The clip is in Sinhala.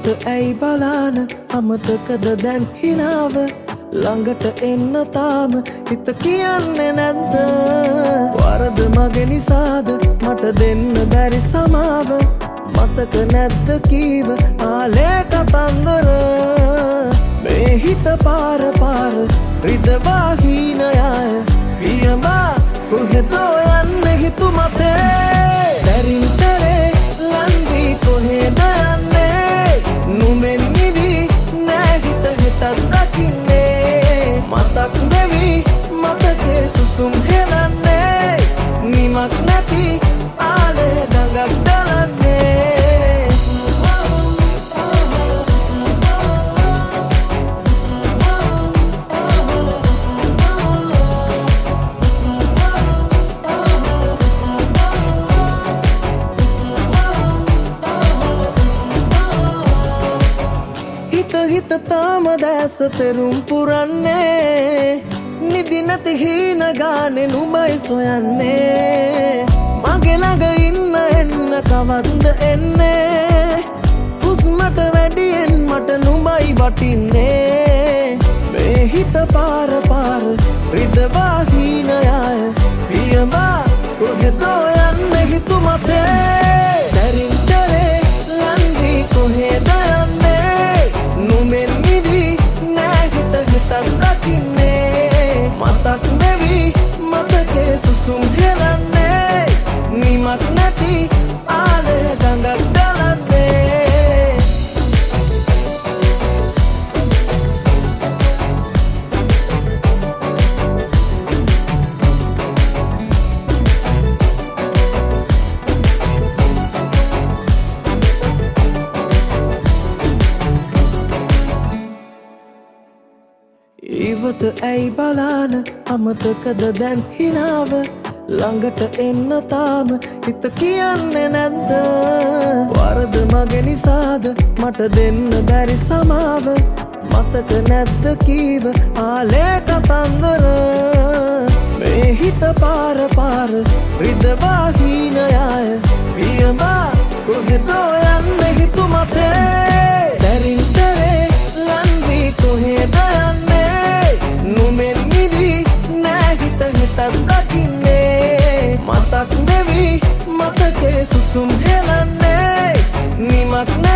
ඉවත ඇයි බලාන අමතකද දැන් හිනාව ළඟට එන්න තාම හිත කියන්නේ නැද්ද වරද මගේ නිසාද මට දෙන්න බැරි සමාව මතක නැද්ද කීව ආලේ කතන්දර මේ හිත පාර පාර රිදවා හීනයය පියමා කොහෙදෝ යන්නේ හිතු මතේ සැරින් සැරේ ලන්වී කොහෙද යන්නේ නුමෙන් නිදී නෑ හිත හිතත් දකින්නේ මතක් වෙවි මතකේ සුසුම් හෙලන්නේ නිමක් නැති ආලේ ගඟක් දලන්නේ හිත තාම දැස පෙරුම් පුරන්නේ නිදි නැති හීන ගානේ නුඹයි සොයන්නේ මගේ ළඟ ඉන්න එන්න කවද්ද එන්නේ හුස්මට වැඩියෙන් මට නුඹයි වටින්නේ මේ හිත පාර පාර රිදවා හීනයය පියමා කොහෙදෝ යන්නේ හිතු මතේ සැරින් සැරේ ලන්වී කොහෙද යන්නේ නුමෙන් නිදී නෑ හිත හිතත් දකින්නේ මතක් වෙවි මතකේ සුසුම් හෙලන්නේ නිමක් නැති ආලේ ගඟක් දලන්නේ ඉවත ඇයි බලාන අමතකද දැන් හිනාව ළඟට එන්න තාම හිත කියන්නේ නැද්ද වරද මගේ නිසාද මට දෙන්න බැරි සමාව මතක නැද්ද කීව ආලේ කතන්දර මේ හිත පාර පාර රිදවා හීනයය පියමා කොහෙදෝ යන්නේ හිතු මතේ සැරින් සැරේ ලන්වී කොහෙද යන්නේ නුමෙන් නිදී නෑ හිත හිතත් දකින්නේ මතක් වෙවි මතකේ සුසුම් හෙලන්නේ නිමක්